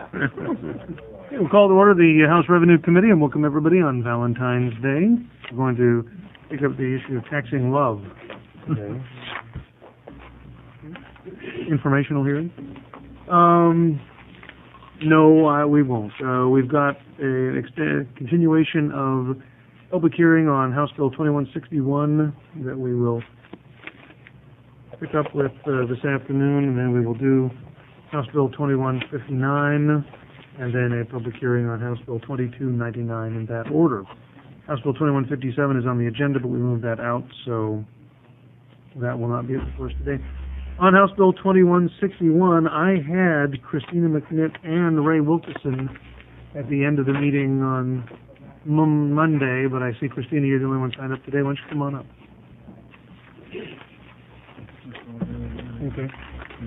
Okay, we'll call to order the House Revenue Committee and welcome everybody on Valentine's Day. We're going to pick up the issue of taxing love today. Informational hearing? No, we won't. We've got a continuation of public hearing on House Bill 2161 that we will pick up with this afternoon, and then we will do House Bill 2159, and then a public hearing on House Bill 2299 in that order. House Bill 2157 is on the agenda, but we moved that out, so that will not be before us today. On House Bill 2161, I had Christina McNitt and Ray Wilkerson at the end of the meeting on Monday, but I see, Christina, you're the only one signed up today. Why don't you come on up? Okay.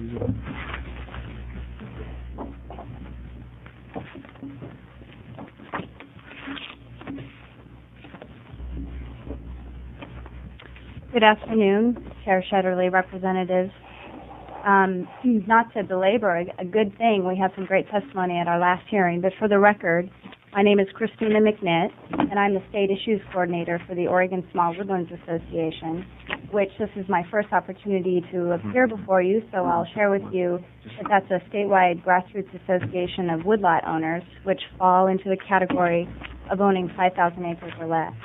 Good afternoon, Chair Shetterly, representatives. Not to belabor a good thing, we had some great testimony at our last hearing, but for the record, my name is Christina McNitt, and I'm the State Issues Coordinator for the Oregon Small Woodlands Association, which this is my first opportunity to appear before you, so I'll share with you that that's a statewide grassroots association of woodlot owners, which fall into the category of owning 5,000 acres or less.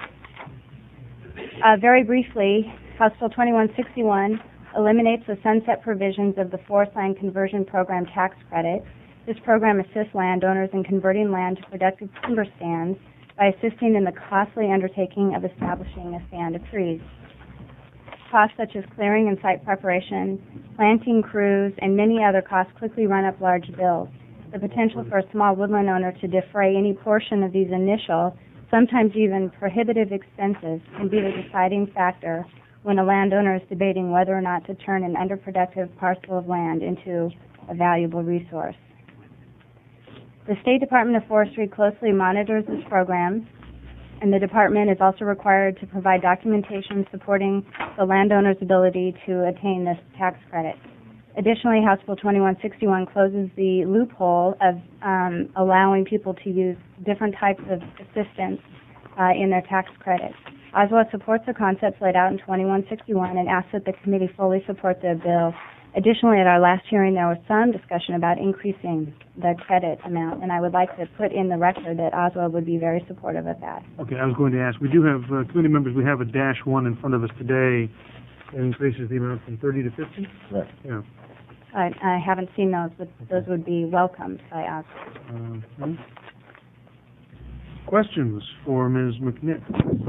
Very briefly, House Bill 2161 eliminates the sunset provisions of the Forest Land Conversion Program tax credit. This program assists landowners in converting land to productive timber stands by assisting in the costly undertaking of establishing a stand of trees. Costs such as clearing and site preparation, planting crews, and many other costs quickly run up large bills. The potential for a small woodland owner to defray any portion of these initial, sometimes even prohibitive expenses can be the deciding factor when a landowner is debating whether or not to turn an underproductive parcel of land into a valuable resource. The State Department of Forestry closely monitors this program, and the department is also required to provide documentation supporting the landowner's ability to attain this tax credit. Additionally, House Bill 2161 closes the loophole of allowing people to use different types of assistance in their tax credit. Oswald supports the concepts laid out in 2161 and asks that the committee fully support the bill. Additionally, at our last hearing, there was some discussion about increasing the credit amount, and I would like to put in the record that Oswald would be very supportive of that. Okay, I was going to ask, we do have, committee members, we have a -1 in front of us today that increases the amount from 30 to 50? Right. Yeah. I haven't seen those, but those would be welcomed by Oswald. Questions for Ms. McNitt?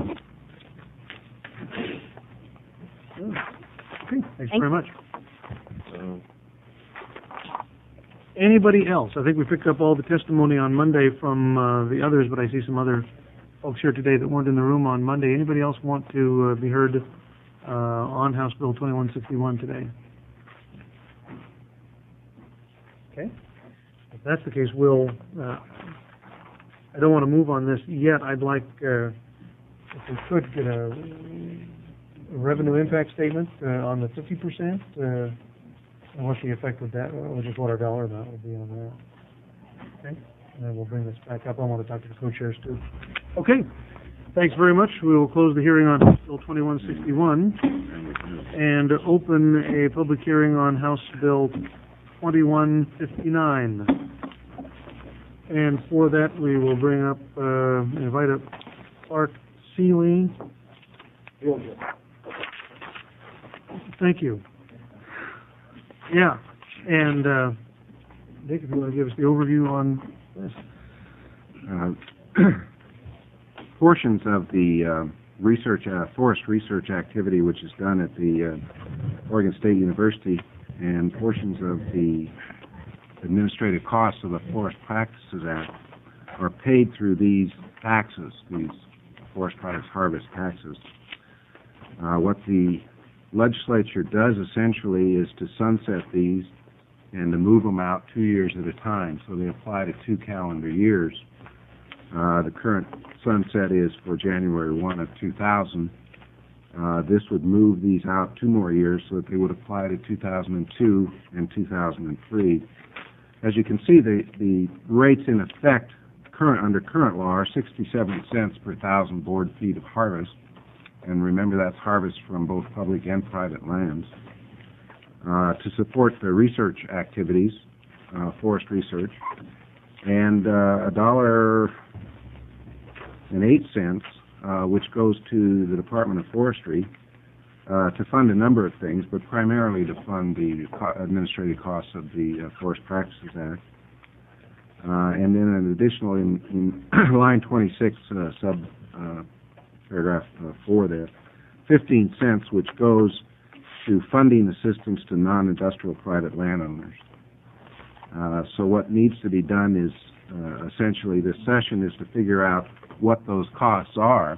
Okay, thanks very much. Anybody else? I think we picked up all the testimony on Monday from the others, but I see some other folks here today that weren't in the room on Monday. Anybody else want to be heard on House Bill 2161 today? Okay. If that's the case, we'll... I don't want to move on this yet. I'd like, if we could, get a revenue impact statement on the 50%. And what's the effect of that? Or just what our dollar amount would be on that. Okay. And then we'll bring this back up. I want to talk to the co-chairs too. Okay. Thanks very much. We will close the hearing on House Bill 2161 and open a public hearing on House Bill 2159. And for that, we will bring up, invite up Clark Seeley. Thank you. Yeah, and Dick, if you want to give us the overview on this. Portions of the forest research activity which is done at the Oregon State University and portions of the administrative costs of the Forest Practices Act are paid through these taxes, these forest products harvest taxes. What the legislature does essentially is to sunset these and to move them out 2 years at a time, so they apply to 2 calendar years. The current sunset is for January 1 of 2000. This would move these out 2 more years so that they would apply to 2002 and 2003. As you can see, the rates in effect under current law are 67 cents per 1,000 board feet of harvest. And remember, that's harvest from both public and private lands. To support the research activities, forest research, and $1.08, which goes to the Department of Forestry to fund a number of things, but primarily to fund the administrative costs of the Forest Practices Act. And then an additional in line 26, paragraph 4 there, 15 cents, which goes to funding assistance to non-industrial private landowners. So what needs to be done is, essentially, this session is to figure out what those costs are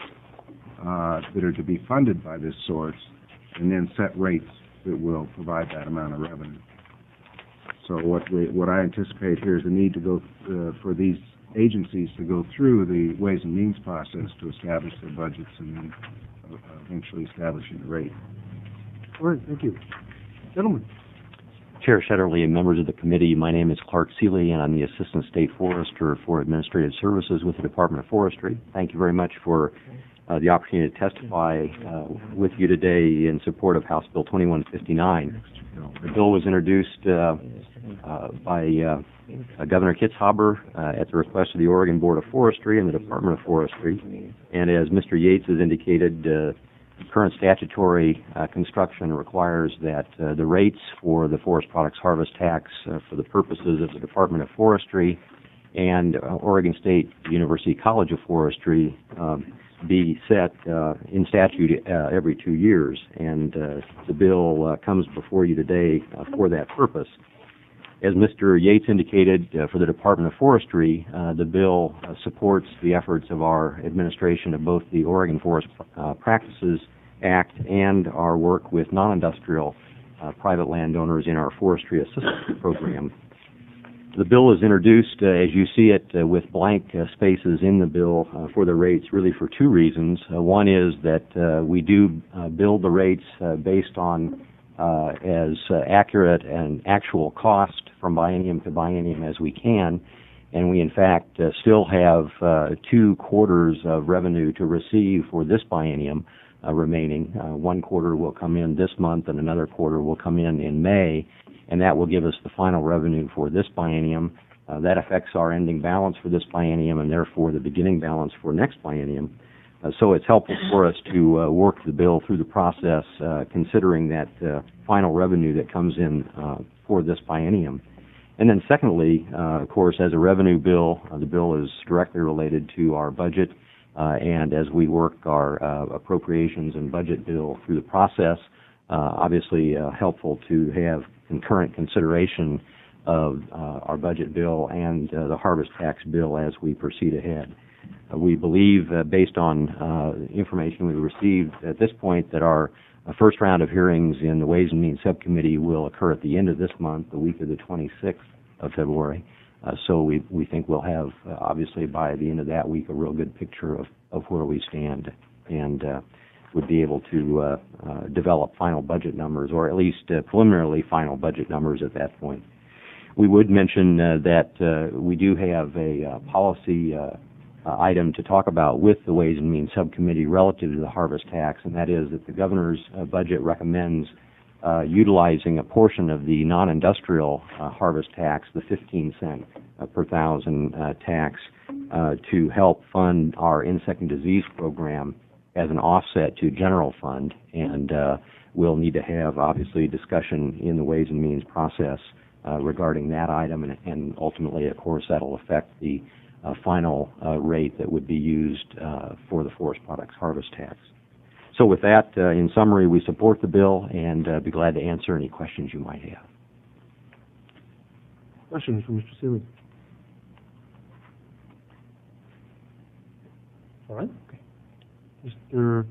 that are to be funded by this source, and then set rates that will provide that amount of revenue. So what I anticipate here is the need to go for these agencies to go through the Ways and Means process to establish their budgets and then eventually establishing the rate. All right, thank you. Gentlemen. Chair Shetterly and members of the committee, my name is Clark Seeley, and I'm the Assistant State Forester for Administrative Services with the Department of Forestry. Thank you very much for the opportunity to testify with you today in support of House Bill 2159. The bill was introduced by Governor Kitzhaber at the request of the Oregon Board of Forestry and the Department of Forestry. And as Mr. Yates has indicated, current statutory construction requires that the rates for the forest products harvest tax for the purposes of the Department of Forestry and Oregon State University College of Forestry be set in statute every 2 years, and the bill comes before you today for that purpose. As Mr. Yates indicated, for the Department of Forestry, the bill supports the efforts of our administration of both the Oregon Forest Practices Act and our work with non-industrial private landowners in our forestry assistance program. The bill is introduced, as you see it, with blank spaces in the bill for the rates, really for two reasons. One is that we do build the rates based on as accurate an actual cost from biennium to biennium as we can, and we in fact still have 2 quarters of revenue to receive for this biennium remaining. 1 quarter will come in this month and another quarter will come in May, and that will give us the final revenue for this biennium. That affects our ending balance for this biennium and therefore the beginning balance for next biennium. So it's helpful for us to work the bill through the process, considering that final revenue that comes in for this biennium. And then secondly, of course, as a revenue bill, the bill is directly related to our budget, and as we work our appropriations and budget bill through the process, obviously helpful to have concurrent consideration of our budget bill and the harvest tax bill as we proceed ahead. We believe, based on information we've received at this point, that our first round of hearings in the Ways and Means Subcommittee will occur at the end of this month, the week of the 26th of February. So we think we'll have, obviously, by the end of that week, a real good picture of where we stand, and would be able to develop final budget numbers, or at least preliminarily final budget numbers at that point. We would mention that we do have a policy item to talk about with the Ways and Means Subcommittee relative to the harvest tax, and that is that the governor's budget recommends utilizing a portion of the non-industrial harvest tax, the 15 cent per 1,000 tax, to help fund our insect and disease program as an offset to general fund, and we'll need to have, obviously, discussion in the Ways and Means process regarding that item, and ultimately, of course, that'll affect the final rate that would be used for the forest products harvest tax. So with that, in summary, we support the bill and be glad to answer any questions you might have. Questions from Mr. Seeley? All right. Okay. Mr.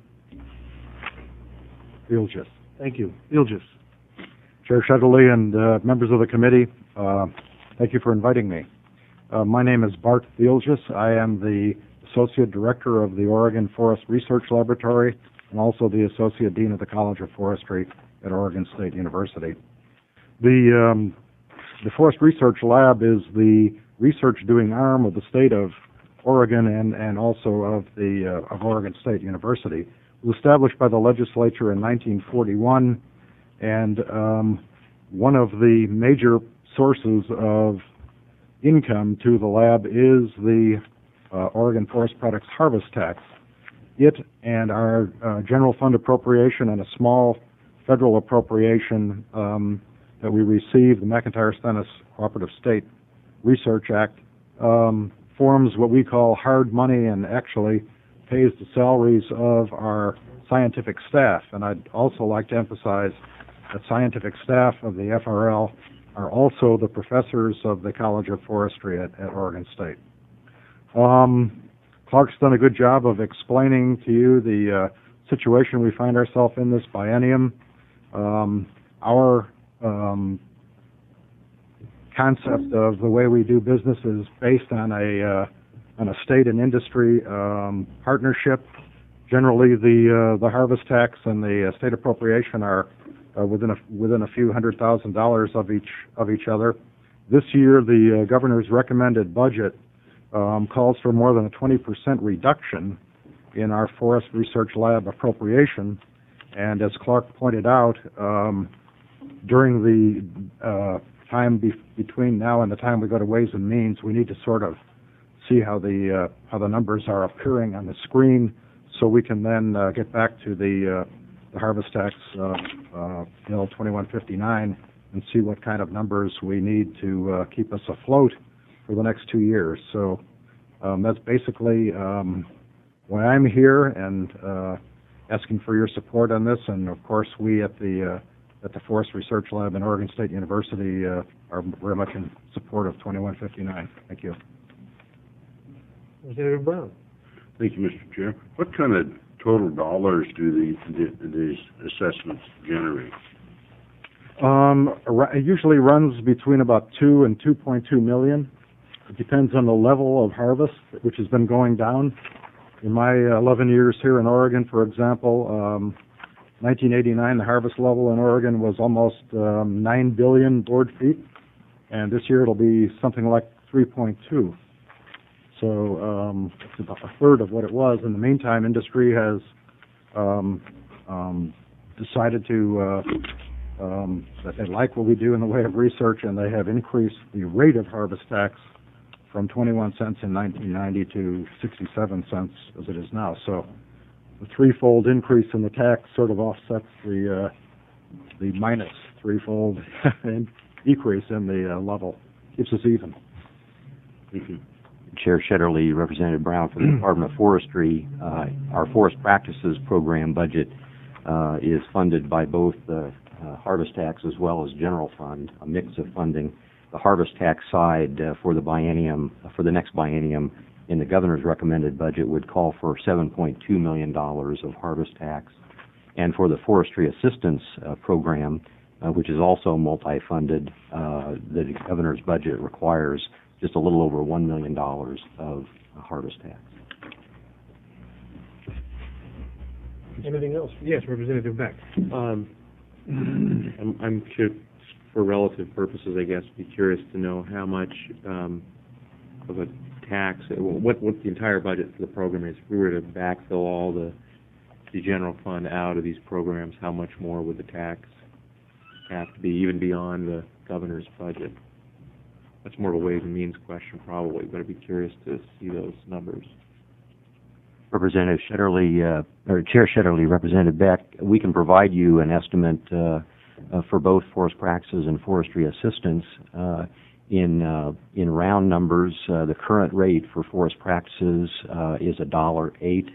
Ilgis. Thank you. Ilgis. Chair Shetterly and members of the committee, thank you for inviting me. My name is Bart Ilgis. I am the Associate Director of the Oregon Forest Research Laboratory and also the Associate Dean of the College of Forestry at Oregon State University. The the Forest Research Lab is the research-doing arm of the state of Oregon and also of Oregon State University. It was established by the legislature in 1941, and one of the major sources of income to the lab is the Oregon Forest Products Harvest Tax. It and our general fund appropriation and a small federal appropriation that we received, the McIntyre-Stennis Cooperative State Research Act, forms what we call hard money and actually pays the salaries of our scientific staff. And I'd also like to emphasize that scientific staff of the FRL are also the professors of the College of Forestry at Oregon State. Clark's done a good job of explaining to you the situation we find ourselves in this biennium. Our concept of the way we do business is based on a state and industry partnership. Generally, the harvest tax and the state appropriation are within a few $100,000 of each other. This year, the governor's recommended budget calls for more than a 20% reduction in our Forest Research Lab appropriation. And as Clark pointed out, during the time between now and the time we go to Ways and Means, we need to sort of see how the numbers are appearing on the screen, so we can then get back to the harvest tax bill 2159 and see what kind of numbers we need to keep us afloat for the next 2 years. So that's basically why I'm here and asking for your support on this. And of course, we at the Forest Research Lab in Oregon State University are very much in support of 2159. Thank you. Representative Brown. Thank you, Mr. Chair. What kind of total dollars do these assessments generate? It usually runs between about 2 and 2.2 million. It depends on the level of harvest, which has been going down. In my 11 years here in Oregon, for example, 1989, the harvest level in Oregon was almost 9 billion board feet, and this year it'll be something like 3.2. So it's about a third of what it was. In the meantime, industry has decided that they like what we do in the way of research, and they have increased the rate of harvest tax from 21 cents in 1990 to 67 cents as it is now. So the threefold increase in the tax sort of offsets the minus threefold decrease in the level. Keeps us even. Thank you. Chair Shetterly, Representative Brown from the Department of Forestry. Our Forest Practices Program budget is funded by both the harvest tax as well as general fund, a mix of funding. The harvest tax side for the next biennium in the governor's recommended budget would call for $7.2 million of harvest tax. And for the forestry assistance program, which is also multi-funded, the governor's budget requires just a little over $1 million of harvest tax. Anything else? Yes, Representative Beck. I'm curious, for relative purposes, I guess, be curious to know how much of a tax, what the entire budget for the program is. If we were to backfill all the general fund out of these programs, how much more would the tax have to be, even beyond the governor's budget? That's more of a Ways and Means question, probably, but I'd be curious to see those numbers. Representative Shetterly, or Chair Shetterly, Representative Beck, we can provide you an estimate for both forest practices and forestry assistance. In round numbers, the current rate for forest practices is $1.08,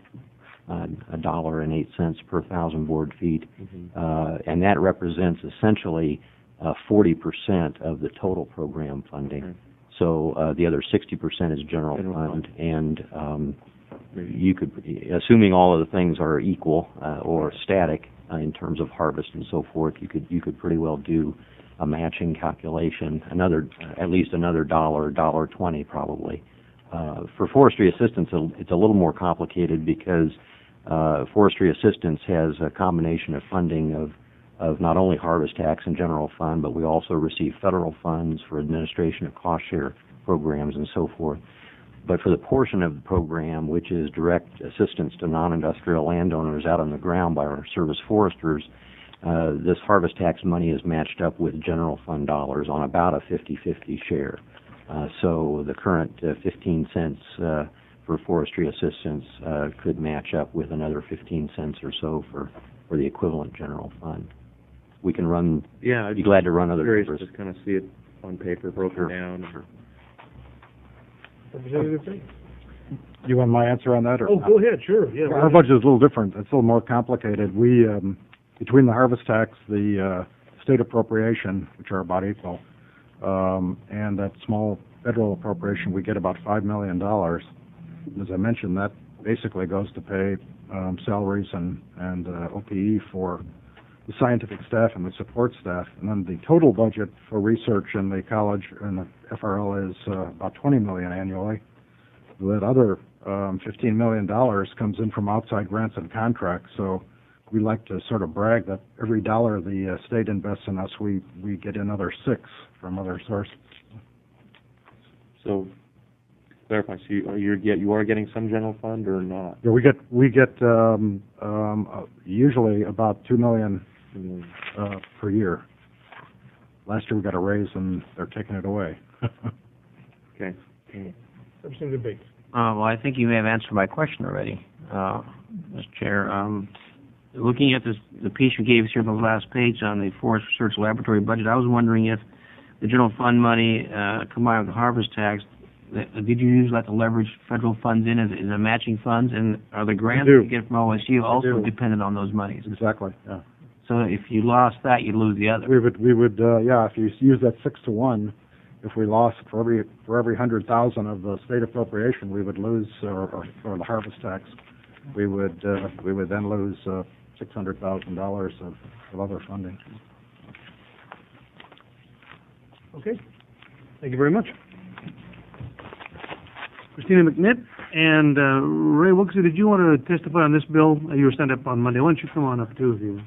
$1.08 per thousand board feet, and that represents essentially 40% of the total program funding. Okay. So the other 60% is general fund, and you could, assuming all of the things are equal or static in terms of harvest and so forth, you could pretty well do a matching calculation, at least another $1.20 probably. For forestry assistance, it's a little more complicated because forestry assistance has a combination of funding of of not only harvest tax and general fund, but we also receive federal funds for administration of cost share programs and so forth. But for the portion of the program which is direct assistance to non-industrial landowners out on the ground by our service foresters, this harvest tax money is matched up with general fund dollars on about a 50-50 share. So the current 15 cents for forestry assistance could match up with another 15 cents or so for the equivalent general fund. We can run. Yeah, I'd be glad to run other curious numbers. to kind of see it on paper broken down. Sure. Representative Fay? You want my answer on that, or? Oh, go ahead, sure, yeah. Our budget is a little different. It's a little more complicated. We, between the harvest tax, the state appropriation, which are about equal, and that small federal appropriation, we get about $5 million. As I mentioned, that basically goes to pay salaries and OPE for the scientific staff and the support staff. And then the total budget for research in the college and the FRL is about $20 million annually. That other $15 million comes in from outside grants and contracts. So we like to sort of brag that every dollar the state invests in us, we get another $6 from other sources. So, clarify, so you are getting some general fund or not? Yeah, we get usually about $2 million per year. Last year we got a raise and they're taking it away. Okay. Representative Bates. Well, I think you may have answered my question already, Mr. Chair. Looking at the piece you gave us here on the last page on the Forest Research Laboratory budget, I was wondering if the general fund money combined with the harvest tax, did you use that to leverage federal funds in as a matching funds, and are the grants you get from OSU also dependent on those monies? Exactly. Yeah. So if you lost that, you'd lose the other. We would if you use that 6-to-1, if we lost for every 100,000 of the state appropriation, we would lose, or the harvest tax, we would then lose $600,000 of other funding. Okay, thank you very much. Christina McNitt and Ray Wilkerson, did you want to testify on this bill? You were sent up on Monday. Why don't you come on up too, if you...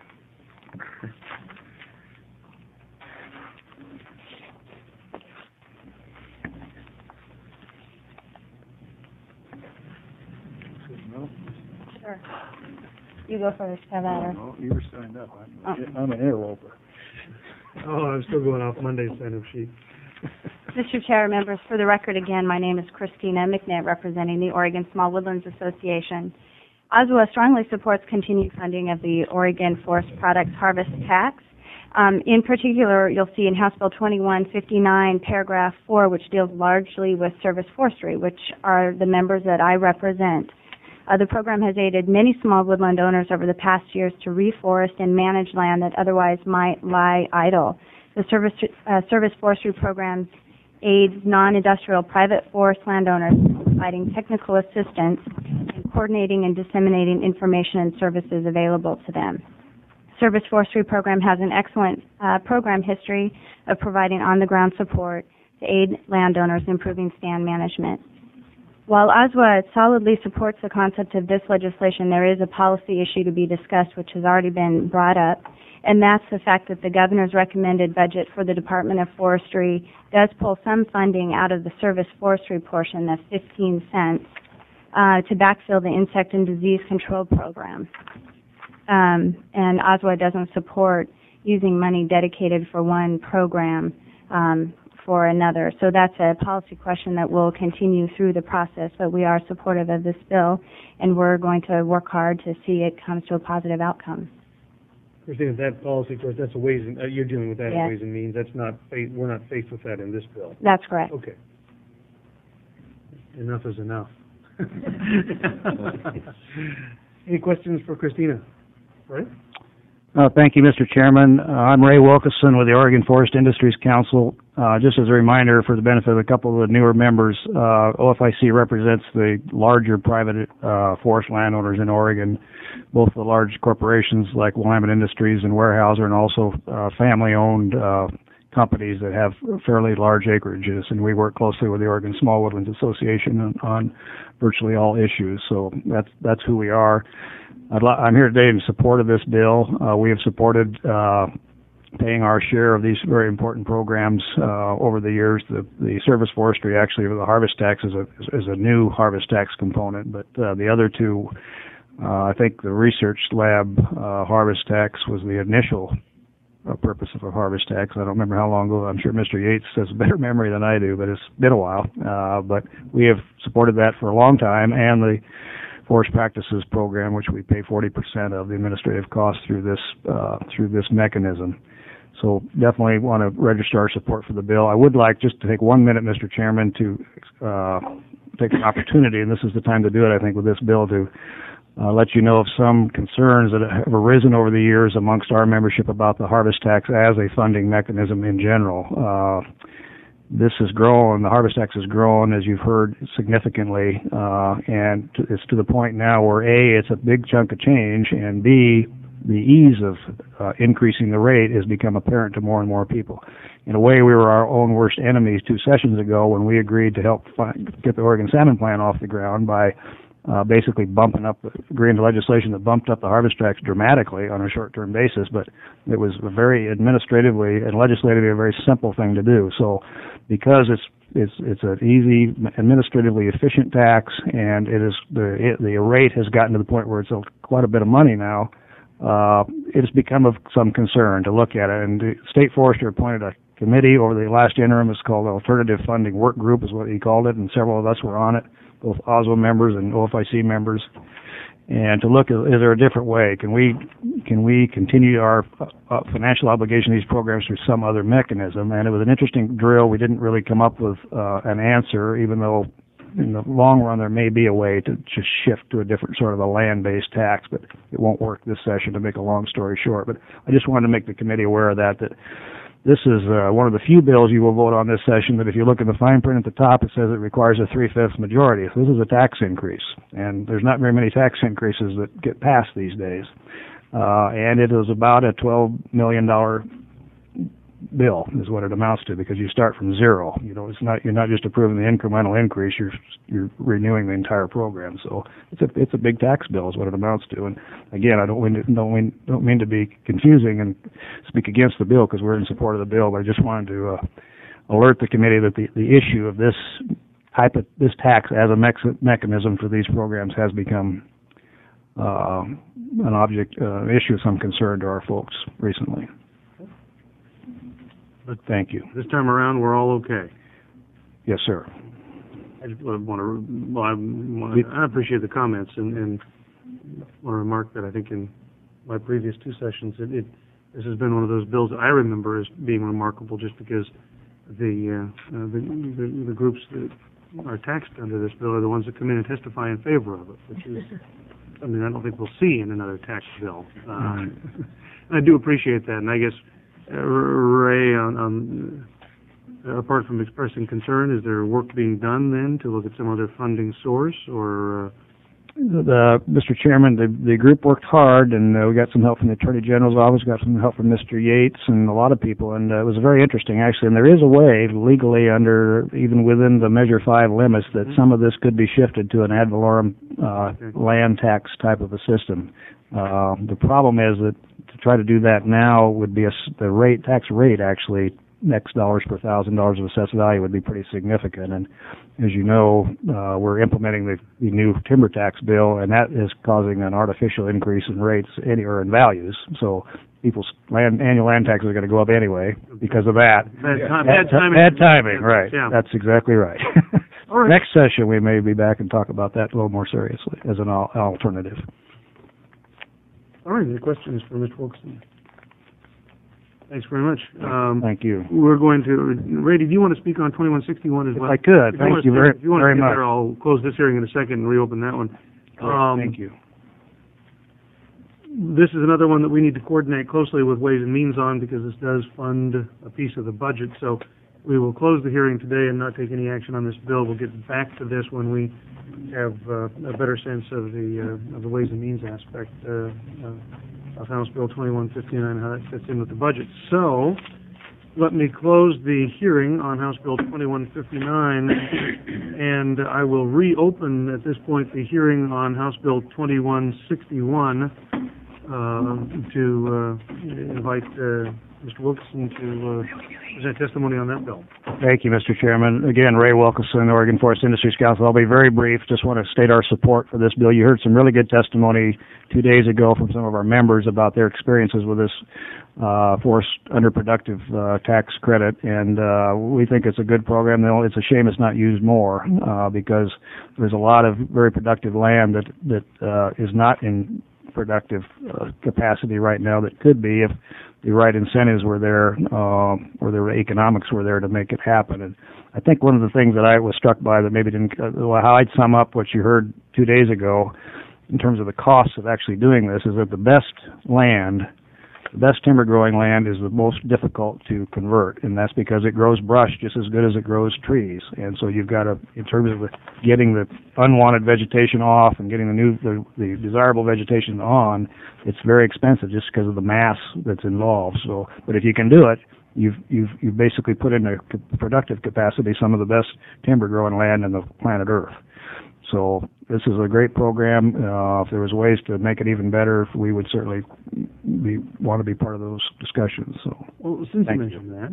Sure. You go first, have at her. Oh, you were signed up. I'm an interloper. Oh, I'm still going off Monday's sign-up sheet. Mr. Chair, members, for the record again, my name is Christina McNitt, representing the Oregon Small Woodlands Association. OSWA strongly supports continued funding of the Oregon Forest Products Harvest Tax. In particular, you'll see in House Bill 2159, paragraph 4, which deals largely with service forestry, which are the members that I represent. The program has aided many small woodland owners over the past years to reforest and manage land that otherwise might lie idle. The service forestry programs aids non-industrial private forest landowners in providing technical assistance in coordinating and disseminating information and services available to them. Service forestry program has an excellent program history of providing on-the-ground support to aid landowners in improving stand management. While OSWA solidly supports the concept of this legislation, there is a policy issue to be discussed, which has already been brought up, and that's the fact that the governor's recommended budget for the Department of Forestry does pull some funding out of the service forestry portion, that's 15 cents, to backfill the insect and disease control program. And OSWA doesn't support using money dedicated for one program for another. So that's a policy question that will continue through the process, but we are supportive of this bill, and we're going to work hard to see it comes to a positive outcome. Christina, that policy, of course, that's a ways and, you're dealing with that in Yes. Ways and Means. That's not, we're not faced with that in this bill. That's correct. Okay. Enough is enough. Any questions for Christina? Right? Thank you, Mr. Chairman. I'm Ray Wilkerson with the Oregon Forest Industries Council. Just as a reminder, for the benefit of a couple of the newer members, OFIC represents the larger private forest landowners in Oregon, both the large corporations like Willamette Industries and Weyerhaeuser, and also family-owned companies that have fairly large acreages, and we work closely with the Oregon Small Woodlands Association on virtually all issues. So that's who we are. I'm here today in support of this bill. We have supported paying our share of these very important programs over the years. The service forestry, actually, the harvest tax is a new harvest tax component, but the other two, I think the research lab harvest tax was the initial purpose of a harvest tax. I don't remember how long ago. I'm sure Mr. Yates has a better memory than I do, but it's been a while. But we have supported that for a long time, and the Forest Practices Program, which we pay 40% of the administrative costs through this mechanism. So definitely want to register our support for the bill. I would like just to take 1 minute, Mr. Chairman, to take an opportunity, and this is the time to do it, I think, with this bill, to let you know of some concerns that have arisen over the years amongst our membership about the harvest tax as a funding mechanism in general. This has grown, the harvest tax has grown, as you've heard, significantly, and it's to the point now where A, it's a big chunk of change, and B, the ease of increasing the rate has become apparent to more and more people. In a way, we were our own worst enemies 2 sessions ago when we agreed to help get the Oregon Salmon Plan off the ground by basically agreeing to legislation that bumped up the harvest tax dramatically on a short-term basis, but it was a very administratively and legislatively a very simple thing to do. So because it's an easy, administratively efficient tax, and the rate has gotten to the point where it's quite a bit of money now, it has become of some concern to look at it. And the State Forester appointed a committee over the last interim. It's called the Alternative Funding Work Group is what he called it, and several of us were on it, both OSWA members and OFIC members, and to look at, is there a different way? Can we continue our financial obligation to these programs through some other mechanism? And it was an interesting drill. We didn't really come up with an answer, even though in the long run there may be a way to just shift to a different sort of a land-based tax, but it won't work this session, to make a long story short. But I just wanted to make the committee aware of that this is one of the few bills you will vote on this session that if you look at the fine print at the top, it says it requires a 3/5 majority. So this is a tax increase, and there's not very many tax increases that get passed these days. And it is about a $12 million bill is what it amounts to, because you start from zero. You're not just approving the incremental increase, you're renewing the entire program. So it's a big tax bill is what it amounts to. And again, I don't mean to be confusing and speak against the bill, because we're in support of the bill, but I just wanted to alert the committee that the issue of this tax as a mechanism for these programs has become an issue of some concern to our folks recently. But thank you. This time around, we're all okay. Yes, sir. I just I appreciate the comments and want to remark that I think in my previous 2 sessions, this has been one of those bills that I remember as being remarkable, just because the groups that are taxed under this bill are the ones that come in and testify in favor of it, which is something I don't think we'll see in another tax bill. And I do appreciate that, and I guess. Ray, apart from expressing concern, is there work being done then to look at some other funding source, or? Mr. Chairman, the group worked hard, and we got some help from the Attorney General's office, got some help from Mr. Yates, and a lot of people, and it was very interesting, actually. And there is a way, legally, even within the Measure 5 limits, that some of this could be shifted to an ad valorem land tax type of a system. The problem is that to try to do that now would be the tax rate actually, X dollars per $1,000 of assessed value would be pretty significant. And as you know, we're implementing the new timber tax bill, and that is causing an artificial increase in rates or in values. So people's annual land taxes are going to go up anyway because of that. Bad timing, right. Yeah. That's exactly right. All right. Next session we may be back and talk about that a little more seriously as an alternative. All right, any questions for Mr. Wilkerson? Thanks very much. Thank you. We're going to, Ray, do you want to speak on 2161 as well? If I could. Thank you very much. If you want to get there, I'll close this hearing in a second and reopen that one. Thank you. This is another one that we need to coordinate closely with Ways and Means on, because this does fund a piece of the budget. So we will close the hearing today and not take any action on this bill. We'll get back to this when we have a better sense of the Ways and Means aspect of House Bill 2159, how that fits in with the budget. So let me close the hearing on House Bill 2159, and I will reopen at this point the hearing on House Bill 2161 to invite Mr. Wilkerson to present testimony on that bill. Thank you, Mr. Chairman. Again, Ray Wilkerson, Oregon Forest Industries Council. I'll be very brief. Just want to state our support for this bill. You heard some really good testimony 2 days ago from some of our members about their experiences with this forest underproductive tax credit, and we think it's a good program. It's a shame it's not used more because there's a lot of very productive land that is not in productive capacity right now that could be if the right incentives were there or the economics were there to make it happen. And I think one of the things that I was struck by that maybe didn't, how I'd sum up what you heard 2 days ago in terms of the costs of actually doing this is that the best timber growing land is the most difficult to convert, and that's because it grows brush just as good as it grows trees. And so you've got to, in terms of getting the unwanted vegetation off and getting the desirable vegetation on, it's very expensive just because of the mass that's involved. So, but if you can do it, you've basically put in a productive capacity some of the best timber growing land on the planet Earth. So this is a great program. If there was ways to make it even better, we would certainly want to be part of those discussions. So, well, since you mentioned that,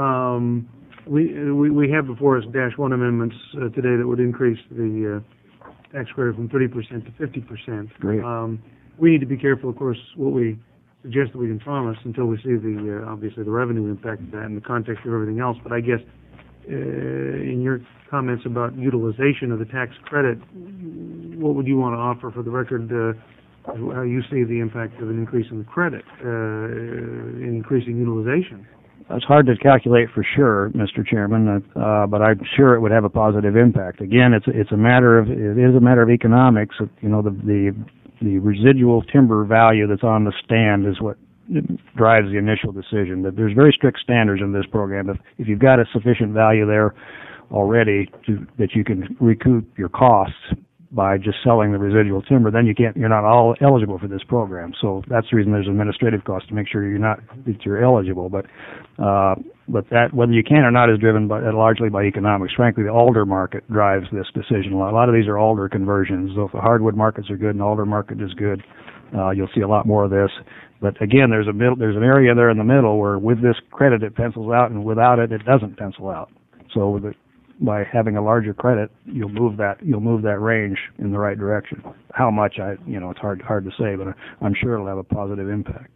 we have before us -1 amendments today that would increase the tax credit from 30% to 50%. Great. We need to be careful, of course, what we suggest that we can promise until we see obviously the revenue impact of that in the context of everything else. But I guess in your comments about utilization of the tax credit, what would you want to offer for the record, how you see the impact of an increase in the credit, in increasing utilization? It's hard to calculate for sure, Mr. Chairman, but I'm sure it would have a positive impact. Again, it is a matter of economics. You know, the residual timber value that's on the stand is what drives the initial decision. That there's very strict standards in this program. If you've got a sufficient value there already that you can recoup your costs by just selling the residual timber, then you're not all eligible for this program. So that's the reason there's administrative costs to make sure that you're eligible. But that whether you can or not is driven largely by economics. Frankly, the alder market drives this decision a lot. A lot of these are alder conversions. So if the hardwood markets are good and the alder market is good, you'll see a lot more of this. But again, there's an area there in the middle where with this credit it pencils out, and without it, it doesn't pencil out. So by having a larger credit, you'll move that range in the right direction. How much, it's hard to say, but I'm sure it'll have a positive impact.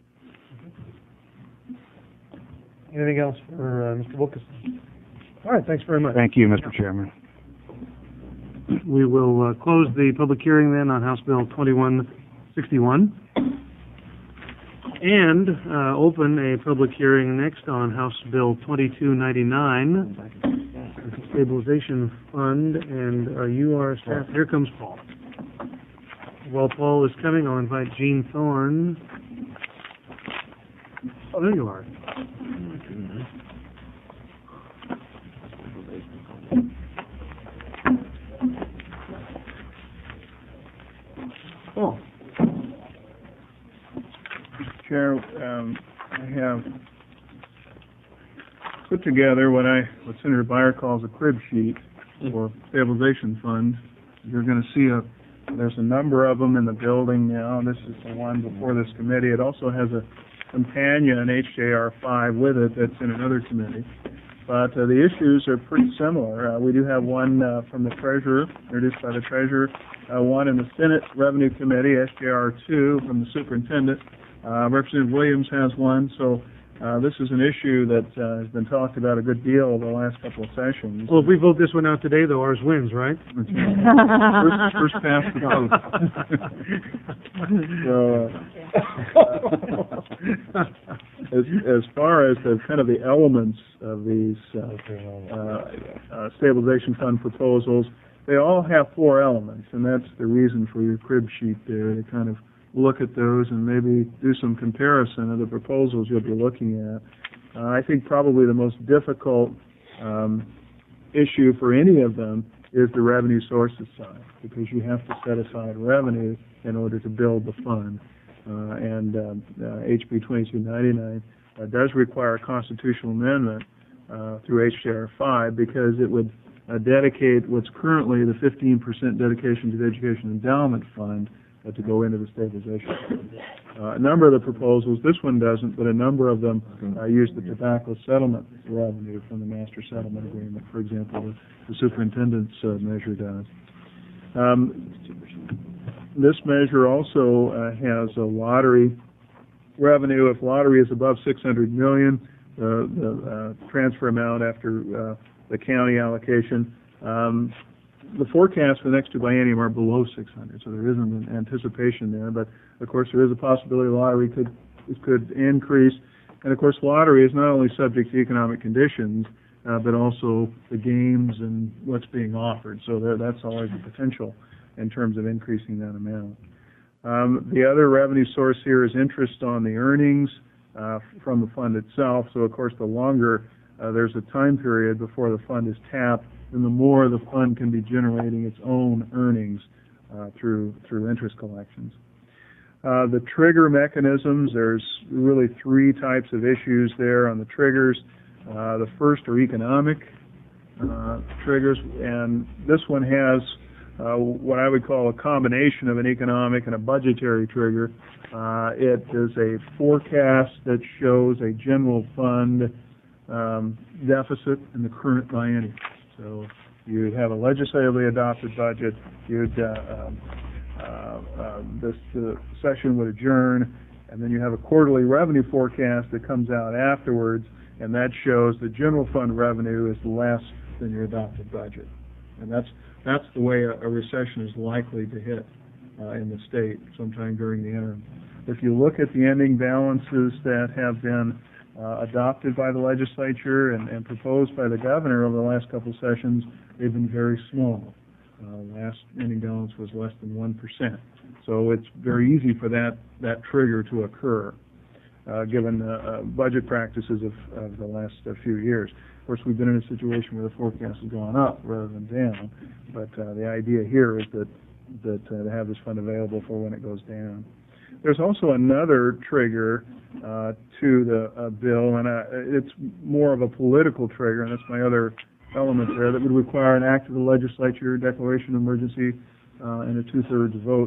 Anything else for Mr. Wilkerson? All right, thanks very much. Thank you, Mr. Chairman. We will close the public hearing then on House Bill 2161 and open a public hearing next on House Bill 2299, Stabilization Fund, and you are staff. Here comes Paul. While Paul is coming, I'll invite Gene Thorne. Oh, there you are. Oh. Mr. Chair, I have put together what Senator Beyer calls a crib sheet for stabilization fund. You're going to see there's a number of them in the building now. This is the one before this committee. It also has a companion HJR 5 with it that's in another committee. But the issues are pretty similar. We do have one from the Treasurer, introduced by the Treasurer, one in the Senate Revenue Committee, SJR 2, from the Superintendent. Representative Williams has one, so this is an issue that has been talked about a good deal over the last couple of sessions. Well, if we vote this one out today, though, ours wins, right? First past the vote. As far as the kind of the elements of these stabilization fund proposals, they all have 4 elements, and that's the reason for your crib sheet there, to kind of look at those and maybe do some comparison of the proposals you'll be looking at. I think probably the most difficult issue for any of them is the revenue sources side, because you have to set aside revenue in order to build the fund. HB 2299 does require a constitutional amendment through H.J.R. 5 because it would dedicate what's currently the 15% dedication to the Education Endowment Fund to go into the stabilization fund. A number of the proposals, this one doesn't, but a number of them use the tobacco settlement revenue from the master settlement agreement. For example, the superintendent's measure does. This measure also has a lottery revenue. If lottery is above $600 million, the transfer amount after the county allocation, the forecasts for the next two biennium are below 600, so there isn't an anticipation there. But of course, there is a possibility lottery could increase, and of course, lottery is not only subject to economic conditions, but also the games and what's being offered. So that's always a potential in terms of increasing that amount. The other revenue source here is interest on the earnings from the fund itself. So of course, the longer there's a time period before the fund is tapped, then the more the fund can be generating its own earnings through interest collections. The trigger mechanisms, there's really three types of issues there on the triggers. The first are economic triggers, and this one has what I would call a combination of an economic and a budgetary trigger. It is a forecast that shows a general fund deficit in the current biennium. So you'd have a legislatively adopted budget, this session would adjourn, and then you have a quarterly revenue forecast that comes out afterwards, and that shows the general fund revenue is less than your adopted budget. And that's the way a recession is likely to hit in the state sometime during the interim. If you look at the ending balances that have been adopted by the legislature and proposed by the governor over the last couple of sessions, they've been very small. Last ending balance was less than 1%. So it's very easy for that trigger to occur, given the budget practices of the last few years. Of course, we've been in a situation where the forecast has gone up rather than down, but the idea here is that to have this fund available for when it goes down. There's also another trigger to the bill, and it's more of a political trigger, and that's my other element there, that would require an act of the legislature, declaration of emergency, and a 2/3 vote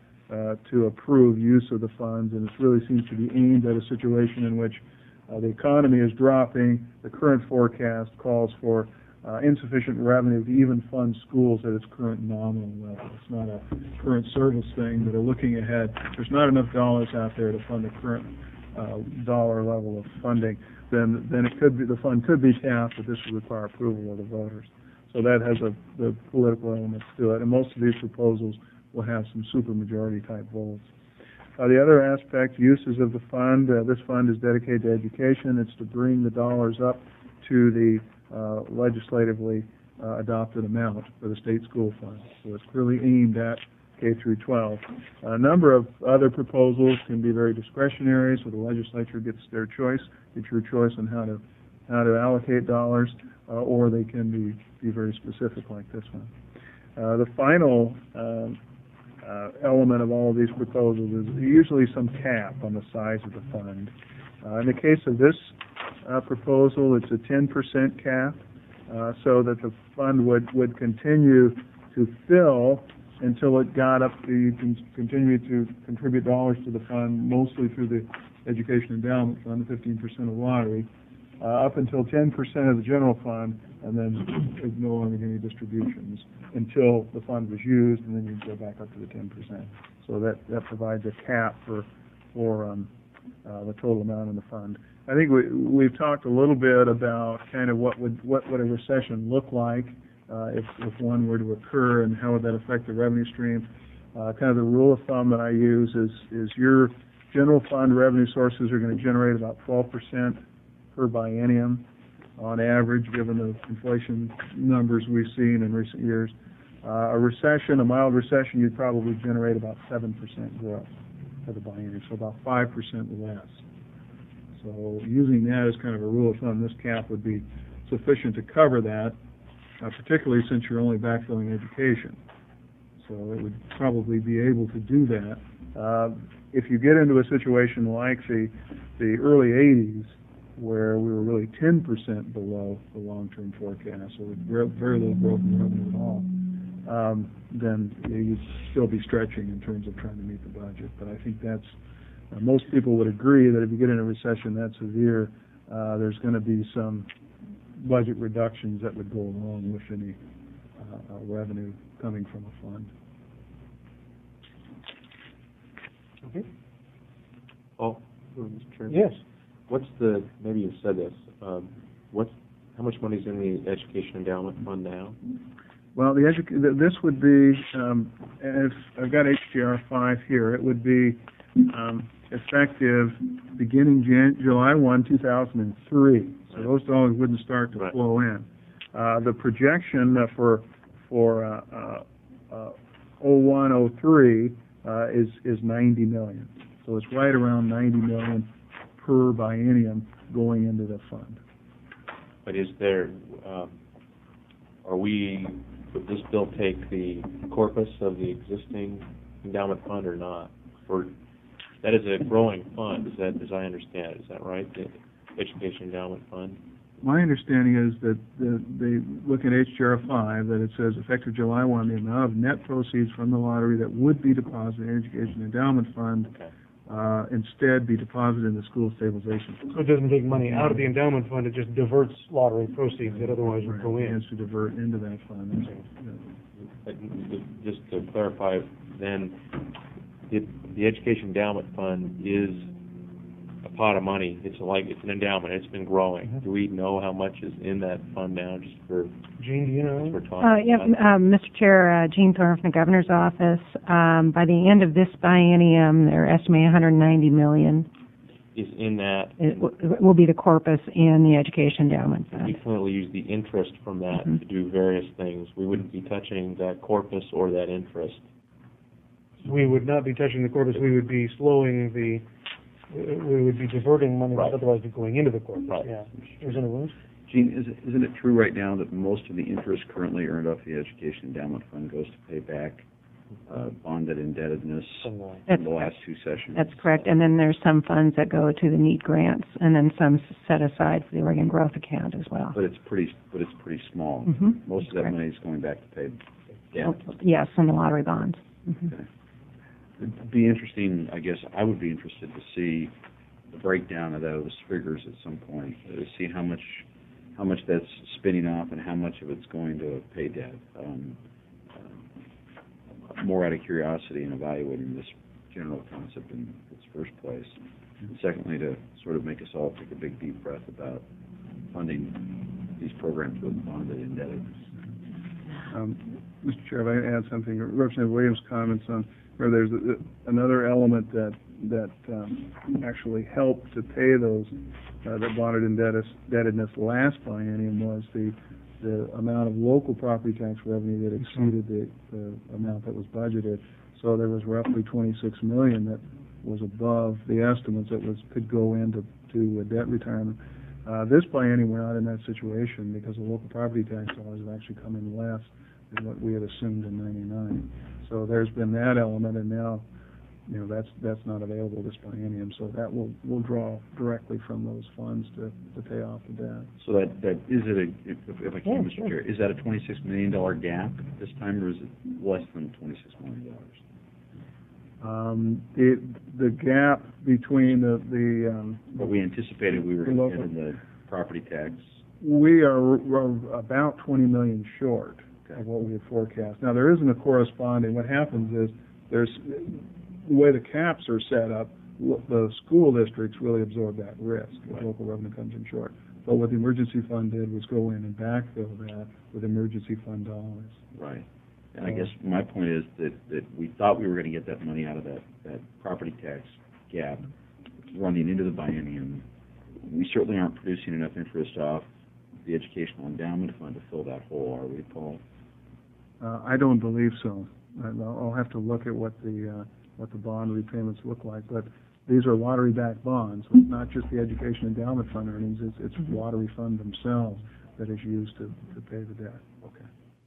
to approve use of the funds. And it really seems to be aimed at a situation in which the economy is dropping. The current forecast calls for insufficient revenue to even fund schools at its current nominal level. It's not a current service thing, but looking ahead, there's not enough dollars out there to fund the current dollar level of funding. Then it could be, the fund could be tapped, but this would require approval of the voters. So that has the political elements to it, and most of these proposals will have some supermajority type votes. The other aspect, uses of the fund, this fund is dedicated to education. It's to bring the dollars up to the legislatively adopted amount for the state school fund. So it's clearly aimed at K through 12. A number of other proposals can be very discretionary, so the legislature gets their choice, gets your choice on how to allocate dollars, or they can be very specific like this one. The final element of all of these proposals is usually some cap on the size of the fund. In the case of this proposal, it's a 10% cap, so that the fund would continue to fill until it got up to, you can continue to contribute dollars to the fund, mostly through the Education Endowment Fund, 15% of lottery, up until 10% of the general fund, and then there's no longer any distributions until the fund was used, and then you go back up to the 10%. So that provides a cap for the total amount in the fund. I think we've talked a little bit about kind of what would a recession look like if one were to occur, and how would that affect the revenue stream. Kind of the rule of thumb that I use is your general fund revenue sources are going to generate about 12% per biennium on average, given the inflation numbers we've seen in recent years. A mild recession, you'd probably generate about 7% growth for the biennium, so about 5% less. So using that as kind of a rule of thumb, this cap would be sufficient to cover that, particularly since you're only backfilling education. So it would probably be able to do that. If you get into a situation like the early 80s, where we were really 10% below the long-term forecast, so with very little growth in revenue at all, then you'd still be stretching in terms of trying to meet the budget. But I think that's, most people would agree that if you get in a recession that severe, there's going to be some budget reductions that would go along with any revenue coming from a fund. Okay. Oh, Mr. Chairman? Yes. What's the, maybe you said this, how much money's in the Education Endowment Fund now? Well, this would be, if I've got HGR 5 here, it would be effective beginning July 1, 2003. So those dollars wouldn't start to flow in. The projection for 01-03 is 90 million. So it's right around 90 million per biennium going into the fund. But is there, would this bill take the corpus of the existing endowment fund or not? Or that is a growing fund, is that, as I understand it, is that right? The Education Endowment Fund? My understanding is that they look at HGR 5, that it says effective July 1, the amount of net proceeds from the lottery that would be deposited in the Education Endowment Fund instead be deposited in the school stabilization fund. So it doesn't take money out of the endowment fund, it just diverts lottery proceeds that otherwise would go in. It's to divert into that fund. Just to clarify, then, the Education Endowment Fund is a pot of money. It's an endowment. It's been growing. Mm-hmm. Do we know how much is in that fund now? Just for Jean, do you know? Mr. Chair, Jean Thorne from the Governor's Office. By the end of this biennium, they're estimating 190 million. Is in that. It will be the corpus in the Education Endowment Fund. We currently use the interest from that to do various things. We wouldn't be touching that corpus or that interest. We would not be touching the corpus. We would be slowing the. We would be diverting money that otherwise be going into the corpus. Right. Yeah. Representative Williams? Gene, isn't it true right now that most of the interest currently earned off the Education Endowment Fund goes to pay back bonded indebtedness from the last two sessions? That's correct. And then there's some funds that go to the NEET grants, and then some set aside for the Oregon Growth Account as well. But it's pretty small. Most of that money is going back to pay debt. Yes, from the lottery bonds. Okay. It'd be interesting, I guess, I would be interested to see the breakdown of those figures at some point, to see how much that's spinning off and how much of it's going to pay debt. More out of curiosity in evaluating this general concept in its first place. And secondly, to sort of make us all take a big deep breath about funding these programs with bonded indebtedness. Mr. Chair, if I add something, Representative Williams' comments on where there's another element that actually helped to pay those that bonded indebtedness last biennium was the amount of local property tax revenue that exceeded the amount that was budgeted. So there was roughly $26 million that was above the estimates that could go into debt retirement. This biennium we're not in that situation because the local property tax dollars have actually come in less than what we had assumed in '99. So there's been that element, and now, that's not available this biennium. So that will draw directly from those funds to pay off the debt. So that is it? If I can, Mr. Chair, is that a $26 million gap this time, or is it less than $26 million? The gap between the what we anticipated we were going to get in the property tax. We are about 20 million short of what we had forecast. Now there isn't a corresponding. What happens is the way the caps are set up, the school districts really absorb that risk if local revenue comes in short. But what the emergency fund did was go in and backfill that with emergency fund dollars. Right. And I guess my point is that we thought we were going to get that money out of that property tax gap running into the biennium. We certainly aren't producing enough interest off the Educational Endowment Fund to fill that hole, are we, Paul? I don't believe so. I'll have to look at what the bond repayments look like, but these are lottery-backed bonds. So it's not just the Education Endowment Fund earnings; it's lottery fund themselves that is used to pay the debt. Okay.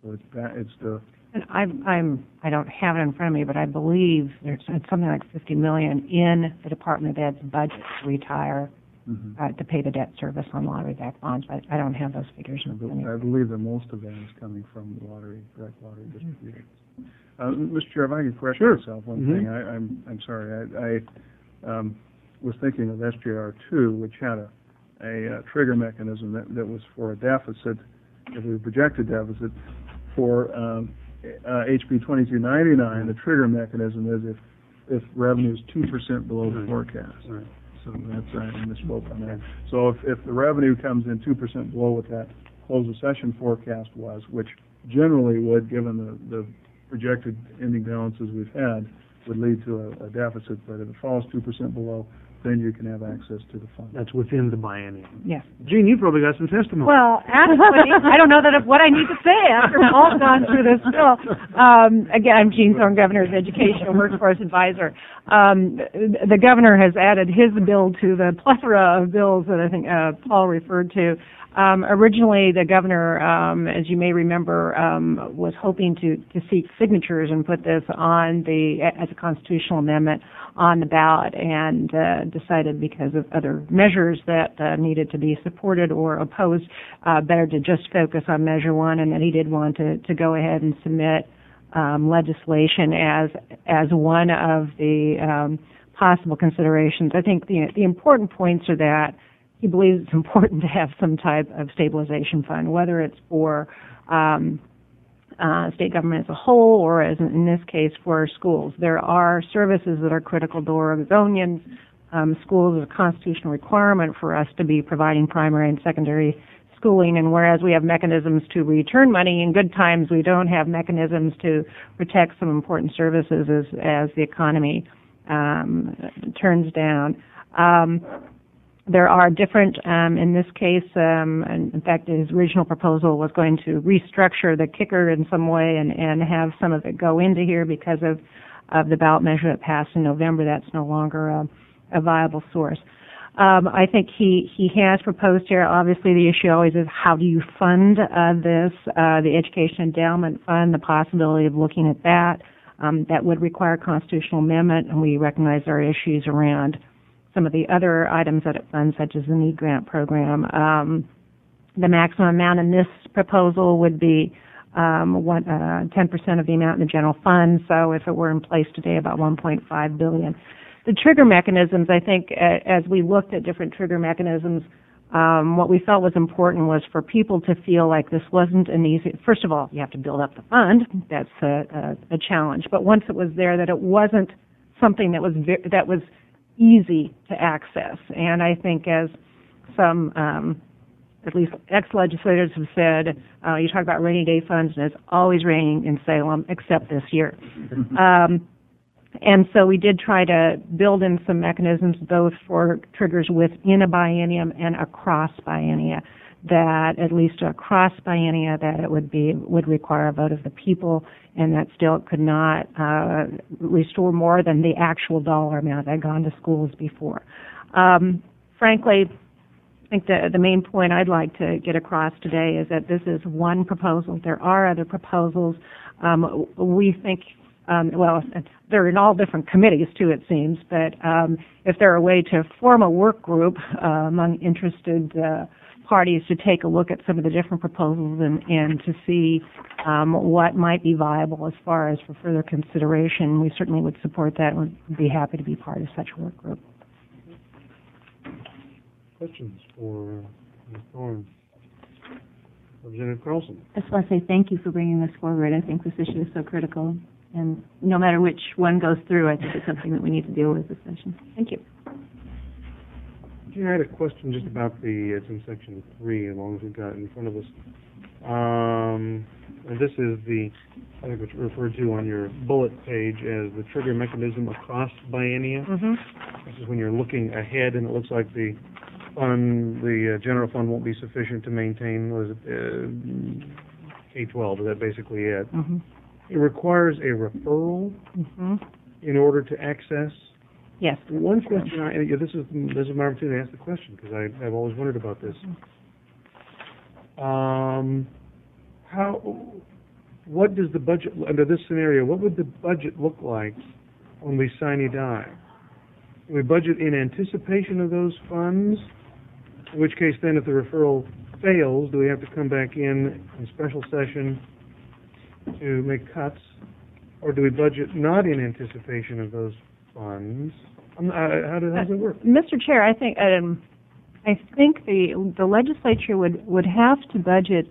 So it's the, And I don't have it in front of me, but I believe there's something like $50 million in the Department of Ed's budget to retire, to pay the debt service on lottery-backed bonds. I don't have those figures in front of me. I believe that most of that is coming from the direct lottery distributions. Mr. Chair, if I could correct myself one thing, I'm sorry, I was thinking of SJR2, which had a trigger mechanism that was for a deficit, if we projected deficit. For HB 2299, the trigger mechanism is if revenue is 2% below the forecast. Right. So that's, I misspoke on that. So if the revenue comes in 2% below what that close of session forecast was, which generally would, given the projected ending balances we've had, would lead to a deficit, but if it falls 2% below, then you can have access to the fund. That's within the biennium. Yes. Gene, you probably got some testimony. Well, actually, I don't know what I need to say after Paul's gone through this bill. Again, I'm Jean Thorne, Governor's Educational Workforce Advisor. The Governor has added his bill to the plethora of bills that I think Paul referred to. Originally, the Governor, as you may remember, was hoping to seek signatures and put this on as a constitutional amendment on the ballot, and decided because of other measures that needed to be supported or opposed, better to just focus on Measure 1, and that he did want to go ahead and submit legislation as one of the possible considerations. I think the important points are that he believes it's important to have some type of stabilization fund, whether it's for state government as a whole or, as in this case, for schools. There are services that are critical to Oregonians. Schools is a constitutional requirement for us to be providing primary and secondary schooling, and whereas we have mechanisms to return money in good times, we don't have mechanisms to protect some important services as the economy turns down. There are different, in this case, in fact, his original proposal was going to restructure the kicker in some way and have some of it go into here because of the ballot measure that passed in November. That's no longer a viable source. I think he has proposed here, obviously the issue always is how do you fund this, the Education Endowment Fund, the possibility of looking at that. That would require a constitutional amendment, and we recognize there are issues around some of the other items that it funds, such as the NEED grant program. The maximum amount in this proposal would be 10% of the amount in the general fund, so if it were in place today, about $1.5 billion. The trigger mechanisms, I think, as we looked at different trigger mechanisms, what we felt was important was for people to feel like this wasn't an easy, first of all, you have to build up the fund, that's a challenge, but once it was there, that it wasn't something that was easy to access. And I think as some, at least ex-legislators have said, you talk about rainy day funds, and it's always raining in Salem, except this year. And so we did try to build in some mechanisms both for triggers within a biennium and across biennia, that at least across biennia that it would require a vote of the people, and that still it could not restore more than the actual dollar amount that had gone to schools before. Frankly, I think the main point I'd like to get across today is that this is one proposal. There are other proposals. We think, well, they're in all different committees too, it seems, but if there are a way to form a work group among interested parties to take a look at some of the different proposals and to see what might be viable as far as for further consideration, we certainly would support that and would be happy to be part of such a work group. Questions for Ms. Thorne? Representative Carlson. I just want to say thank you for bringing this forward. I think this issue is so critical, and no matter which one goes through, I think it's something that we need to deal with this session. Thank you. Gene, I had a question just about it's in section 3, as long as we've got it in front of us. And this is I think it's referred to on your bullet page as the trigger mechanism across biennia. This is when you're looking ahead and it looks like the general fund won't be sufficient to maintain, K-12, is that basically it? It requires a referral in order to access. Yes. One question, this is my opportunity to ask the question, because I've always wondered about this. what does the budget, under this scenario, what would the budget look like when we sine die? Do we budget in anticipation of those funds? In which case, then, if the referral fails, do we have to come back in special session to make cuts? Or do we budget not in anticipation of those funds? How does it work? Mr. Chair, I think the legislature would have to budget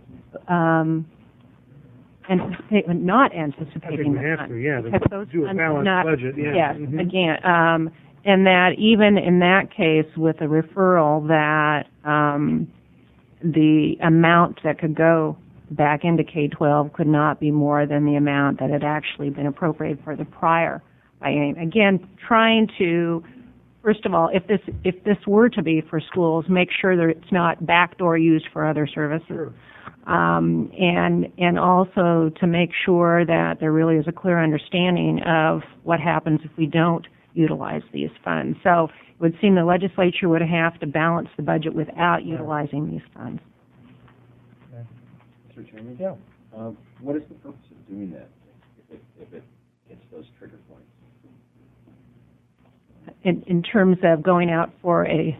not anticipating I think we have to, yeah. because those Do a funds balanced not, budget, yeah. Yes, Mhm. again, and that even in that case with a referral that the amount that could go back into K-12 could not be more than the amount that had actually been appropriated for the prior biennium. Again, trying to, first of all, if this were to be for schools, make sure that it's not backdoor used for other services. Sure. And also to make sure that there really is a clear understanding of what happens if we don't utilize these funds. So it would seem the legislature would have to balance the budget without utilizing these funds. Mr. Chairman? Yeah. What is the purpose of doing that if it hits those trigger points? In terms of going out for a...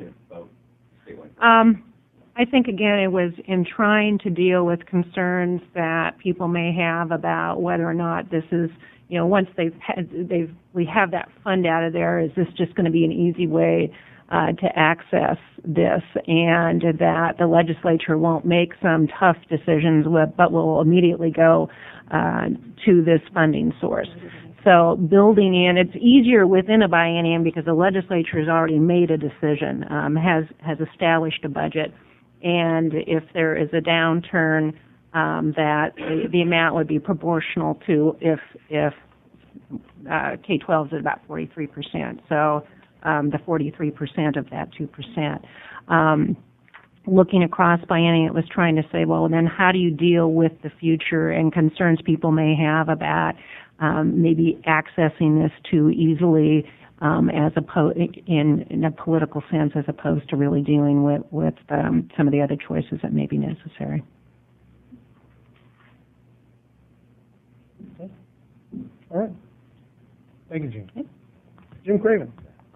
I think, again, it was in trying to deal with concerns that people may have about whether or not this is, once we have that fund out of there, is this just going to be an easy way to access this, and that the legislature won't make some tough decisions, but will immediately go to this funding source. So building in, it's easier within a biennium because the legislature has already made a decision, has established a budget. And if there is a downturn, that the amount would be proportional to if K-12 is at about 43%. So the 43% of that 2%. Looking across biennium, it was trying to say, well, then how do you deal with the future and concerns people may have about maybe accessing this too easily as in a political sense, as opposed to really dealing with some of the other choices that may be necessary. Okay. All right. Thank you, Jim. Okay. Jim Craven.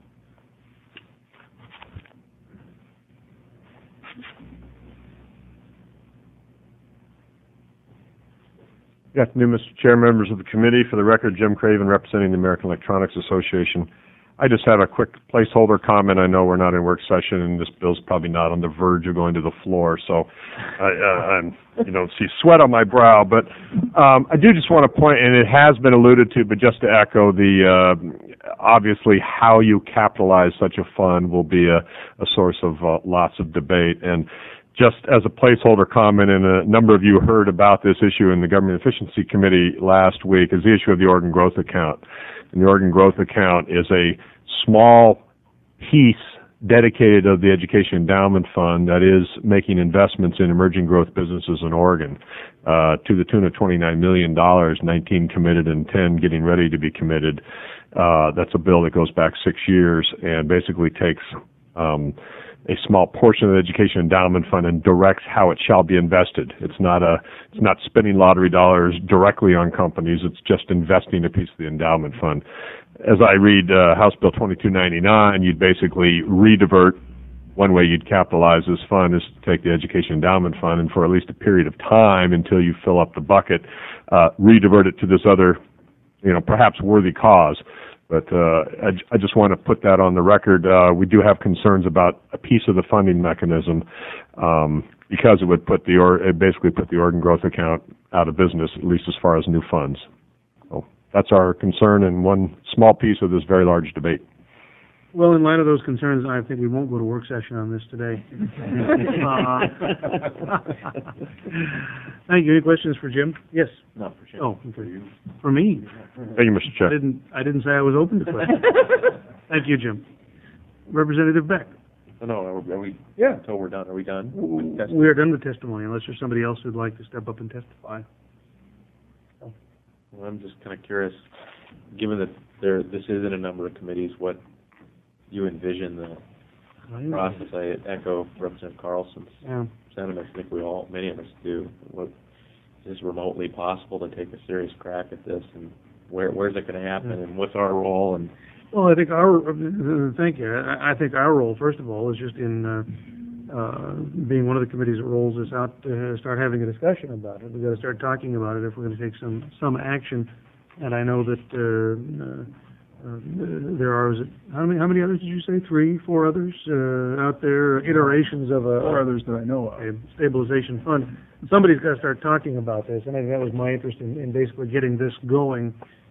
Good afternoon, Mr. Chair, members of the committee. For the record, Jim Craven, representing the American Electronics Association. I just have a quick placeholder comment. I know we're not in work session, and this bill's probably not on the verge of going to the floor, so I'm, see sweat on my brow. But I do just want to point, and it has been alluded to, but just to echo the obviously how you capitalize such a fund will be a source of lots of debate. And just as a placeholder comment, and a number of you heard about this issue in the Government Efficiency Committee last week, is the issue of the Oregon Growth Account. And the Oregon Growth Account is a small piece dedicated of the Education Endowment Fund that is making investments in emerging growth businesses in Oregon to the tune of $29 million, 19 committed and 10 getting ready to be committed. That's a bill that goes back 6 years and basically takes a small portion of the Education Endowment Fund and directs how it shall be invested. It's not spending lottery dollars directly on companies. It's just investing a piece of the endowment fund. As I read House Bill 2299, you'd basically redivert. One way you'd capitalize this fund is to take the Education Endowment Fund and for at least a period of time until you fill up the bucket, redivert it to this other, perhaps worthy cause. But I just want to put that on the record. We do have concerns about a piece of the funding mechanism because it would basically put the Oregon Growth Account out of business, at least as far as new funds. So that's our concern and one small piece of this very large debate. Well, in light of those concerns, I think we won't go to work session on this today. Thank you. Any questions for Jim? Yes. Not for Jim. Oh, for me. Thank you, Mr. Chair. I didn't say I was open to questions. Thank you, Jim. Representative Beck. No, are we? Yeah. Until we're done. Are we done? We are done with testimony, unless there's somebody else who'd like to step up and testify. Well, I'm just kind of curious, given that this is in a number of committees, what you envision the process. I echo Representative Carlson's sentiments. I think many of us do. What is remotely possible to take a serious crack at this, and where's it going to happen, and what's our role, and Well, I think thank you. I think our role, first of all, is just in being one of the committees that rolls this out to start having a discussion about it. We've got to start talking about it if we're going to take some action. And I know that there are, how many others did you say? 3, 4 others out there, iterations of a 4 others that I know of. A stabilization fund. Somebody's got to start talking about this, and I think that was my interest in basically getting this going.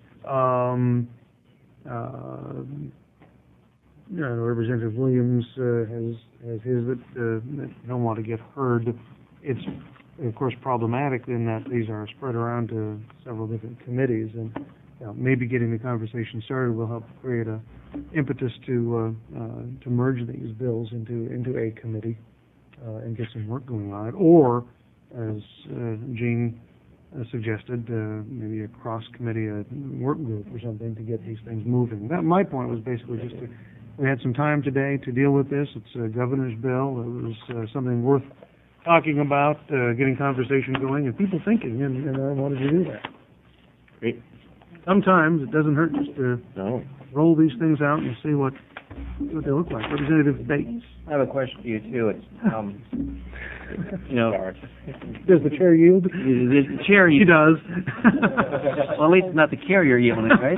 Representative Williams has his that don't want to get heard. It's of course problematic in that these are spread around to several different committees, and maybe getting the conversation started will help create a impetus to merge these bills into a committee and get some work going on it, or as Gene suggested, maybe a cross-committee work group or something to get these things moving. My point was basically just we had some time today to deal with this. It's a governor's bill. It was something worth talking about, getting conversation going, and people thinking, and I wanted to do that. Great. Sometimes it doesn't hurt just to roll these things out and see what they look like. Representative Bates. I have a question for you too. It's Does the chair yield? The chair He does. Well, at least not the carrier yielding, right?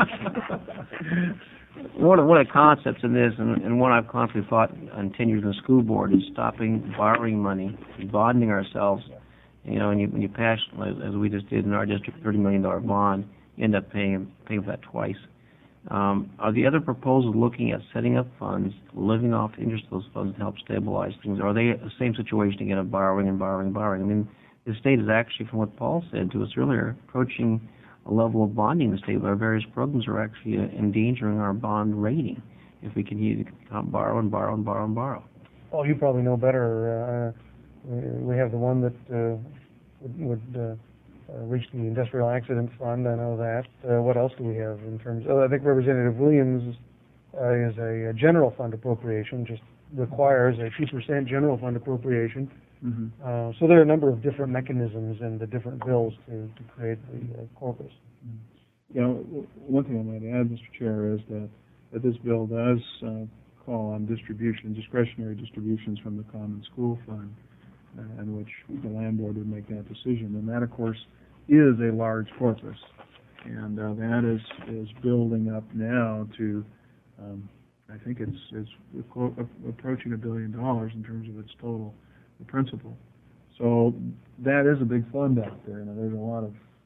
One of the concepts in this, and one I've constantly fought on 10 years on the school board, is stopping borrowing money, bonding ourselves. When you pass, as we just did in our district, $30 million bond, you end up paying for that twice. Are the other proposals looking at setting up funds, living off the interest of those funds to help stabilize things? Are they the same situation again of borrowing and borrowing and borrowing? I mean, the state is actually, from what Paul said to us earlier, approaching a level of bonding the state where our various programs are actually endangering our bond rating if we continue to borrow and borrow and borrow and borrow. Oh, you probably know better. We have the one that would reach the industrial accident fund. I know that. What else do we have in terms of, I think Representative Williams is a general fund appropriation, just requires a 2% general fund appropriation. Mm-hmm. So there are a number of different mechanisms in the different bills to create the corpus. One thing I might add, Mr. Chair, is that this bill does call on discretionary distributions from the Common School Fund, in which the land board would make that decision. And that, of course, is a large corpus. And that is building up now to, I think it's approaching $1 billion in terms of its total principal. So that is a big fund out there. Now, there's a lot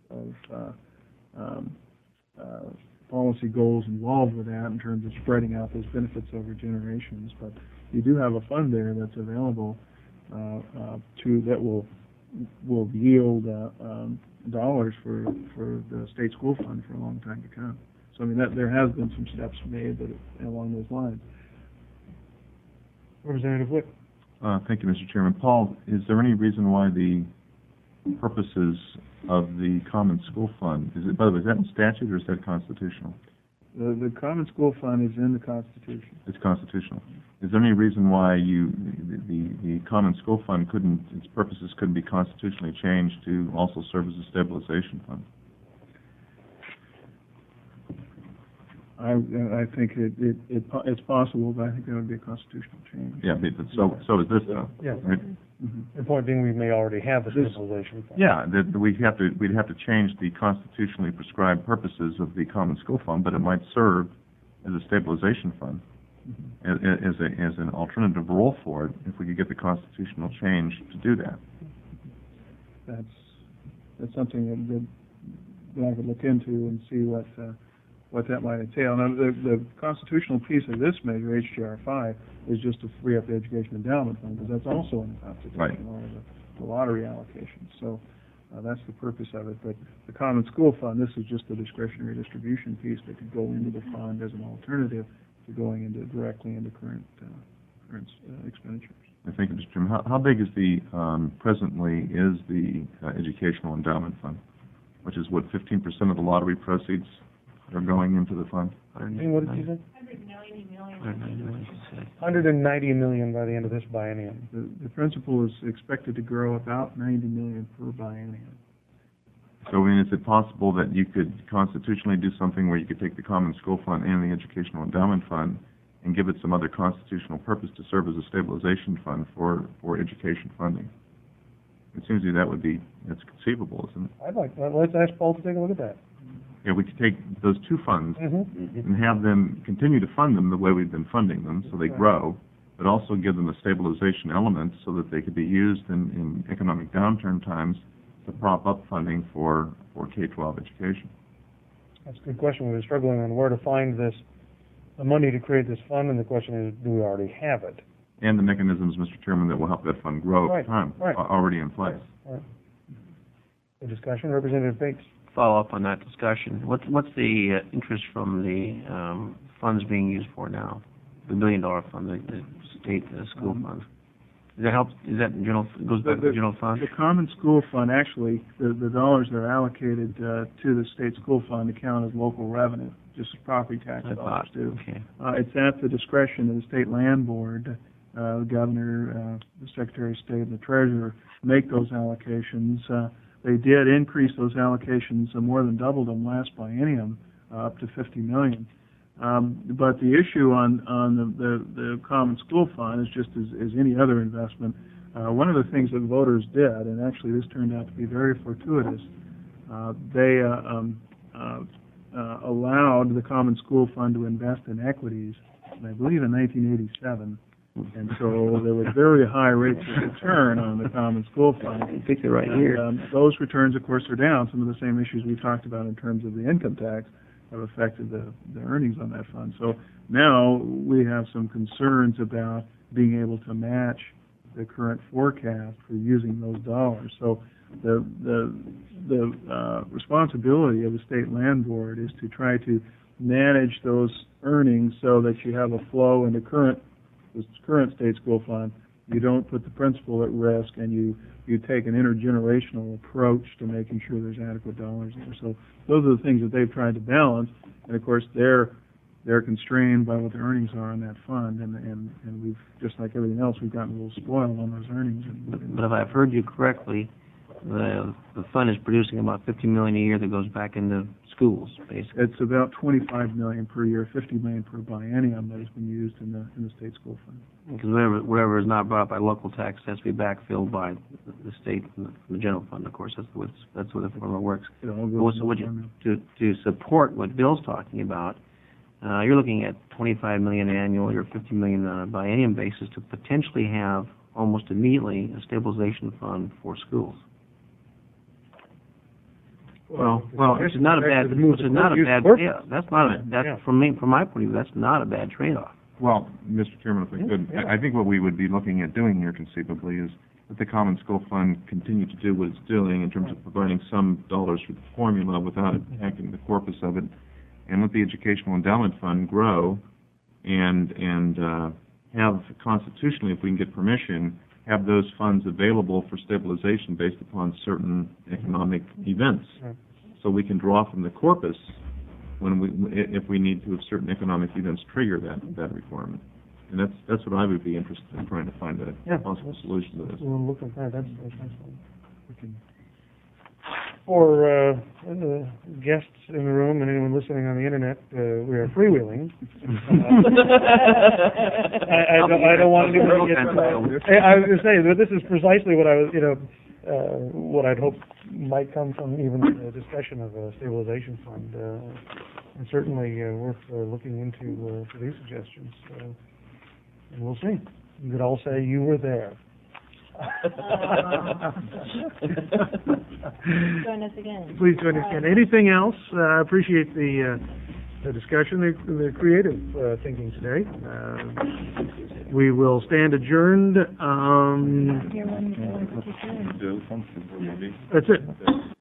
of policy goals involved with that in terms of spreading out those benefits over generations. But you do have a fund there that's available that will yield dollars for the state school fund for a long time to come. So I mean there has been some steps made along those lines. Representative Witt. Thank you, Mr. Chairman. Paul, is there any reason why the purposes of the Common School Fund, by the way, is that in statute or is that constitutional? The Common School Fund is in the Constitution. It's constitutional. Is there any reason why the Common School Fund its purposes couldn't be constitutionally changed to also serve as a stabilization fund? I think it's possible, but I think that would be a constitutional change. Yeah, but so is this, yeah. Right? Mm-hmm. The point being, we may already have a stabilization fund. Yeah, we'd have to change the constitutionally prescribed purposes of the Common School Fund, but it might serve as a stabilization fund, mm-hmm. as an alternative role for it, if we could get the constitutional change to do that. That's something that I could look into and see what that might entail. Now, the constitutional piece of this measure, HJR 5, is just to free up the Education Endowment Fund, because that's also in the Constitution, right. Or the lottery allocation. So that's the purpose of it. But the Common School Fund, this is just the discretionary distribution piece that could go into the fund as an alternative to going directly into current expenditures. Thank you, Mr. Chairman. How big is presently is the Educational Endowment Fund, which is what, 15% of the lottery proceeds are going into the fund? Hey, what did you say? 190 million by the end of this biennium. The principal is expected to grow about $90 million per biennium. So, I mean, is it possible that you could constitutionally do something where you could take the Common School Fund and the Educational Endowment Fund and give it some other constitutional purpose to serve as a stabilization fund for education funding? It seems to me that's conceivable, isn't it? Let's ask Paul to take a look at that. Yeah, we could take those two funds and have them continue to fund them the way we've been funding them, so they grow, but also give them a stabilization element so that they could be used in economic downturn times to prop up funding for K-12 education. That's a good question. We were struggling on where to find the money to create this fund, and the question is, do we already have it? And the mechanisms, Mr. Chairman, that will help that fund grow over time are already in place. Right. The discussion, Representative Bates. Follow up on that discussion. What's the interest from the funds being used for now? The $1 million fund, the state school fund. Does that help? Is that general? Goes back to the general fund? The Common School Fund, actually, the dollars that are allocated to the state school fund account as local revenue, just as property tax dollars do. Okay. It's at the discretion of the state land board. The governor, the secretary of state, and the treasurer make those allocations. They did increase those allocations, more than doubled them last biennium, up to $50 million. But the issue on the Common School Fund is just as any other investment. One of the things that voters did, and actually this turned out to be very fortuitous, they allowed the Common School Fund to invest in equities, and I believe in 1987. And so there were very high rates of return on the Common School Fund. I think they're right here. Those returns, of course, are down. Some of the same issues we talked about in terms of the income tax have affected the earnings on that fund. So now we have some concerns about being able to match the current forecast for using those dollars. So the responsibility of the state land board is to try to manage those earnings so that you have a flow in the current state school fund. You don't put the principal at risk, and you take an intergenerational approach to making sure there's adequate dollars there. So those are the things that they've tried to balance, and of course they're constrained by what the earnings are in that fund, and we've, just like everything else, we've gotten a little spoiled on those earnings. But if I've heard you correctly, the fund is producing about $50 million a year that goes back into schools, basically. It's about $25 million per year, $50 million per biennium that has been used in the state school fund. Because whatever is not brought up by local tax has to be backfilled by the state and the general fund. Of course, that's the the formula works. To support what Bill's talking about, you're looking at $25 million annually or $50 million on a biennium basis to potentially have almost immediately a stabilization fund for schools. Well, which is not a bad. Yeah, that's not a. That's from my point of view. That's not a bad trade-off. Well, Mr. Chairman, if I could, I think what we would be looking at doing here conceivably is that the Common School Fund continue to do what it's doing in terms of providing some dollars for the formula without impacting the corpus of it, and let the Educational Endowment Fund grow and have constitutionally, if we can get permission, have those funds available for stabilization based upon certain economic events. So we can draw from the corpus if we need to, if certain economic events trigger that requirement. And that's what I would be interested in, trying to find a possible solution to this. We'll look at that. That's excellent. For the guests in the room and anyone listening on the internet, we are freewheeling. I don't want anyone to get. I was going to say that this is precisely what I was, what I'd hoped might come from even the discussion of a stabilization fund, and certainly worth looking into for these suggestions. And we'll see. You could all say you were there. Join us again. Please join us again. Anything else? I appreciate the discussion, the creative thinking today. We will stand adjourned. That's it.